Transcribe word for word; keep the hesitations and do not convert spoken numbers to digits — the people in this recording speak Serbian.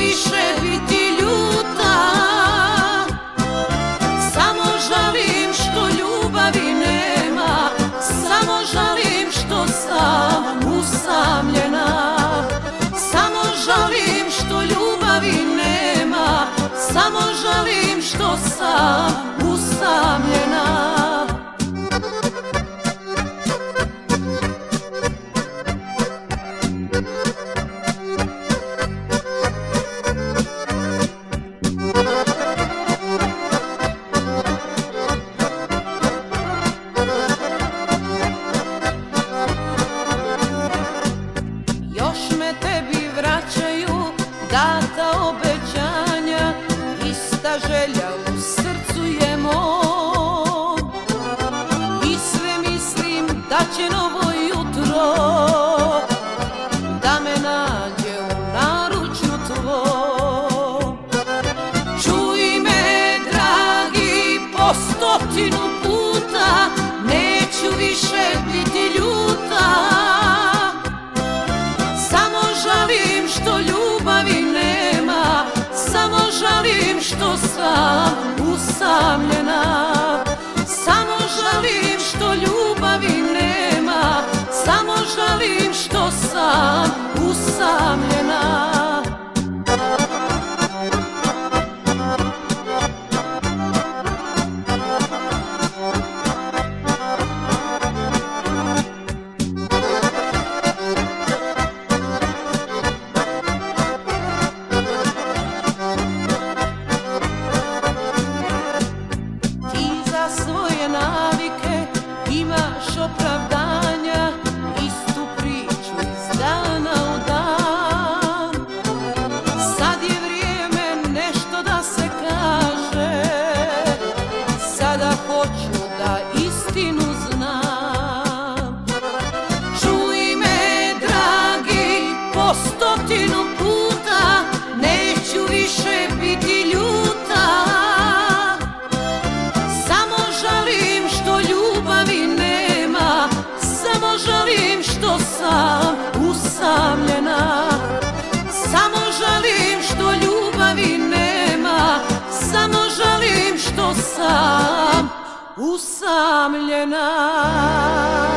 više biti ljuta, samo žalim što ljubavi nema, samo žalim što sam usamljena, samo žalim što ljubavi nema, samo žalim što sam usamljena. Data obećanja, ista želja u srcu je mom, i sve mislim da će novo jutro da me nađe u naručju tvom. Čuj me, dragi, po stotinu puta, neću više biti ljuta, samo žalim što ljubavi nema, samo žalim što sam usamljena, samo žalim što ljubavi nema, samo žalim što sam usamljena. Svoje navike imaš opravdanja, istu priču iz dana u dan. Sad je vrijeme nešto da se kaže, sada hoću da istinu znam. Čuj me, dragi, po stotinu puta, neću više biti ljuta, žalim što sam usamljena, samo žalim što ljubavi nema, samo žalim što sam usamljena.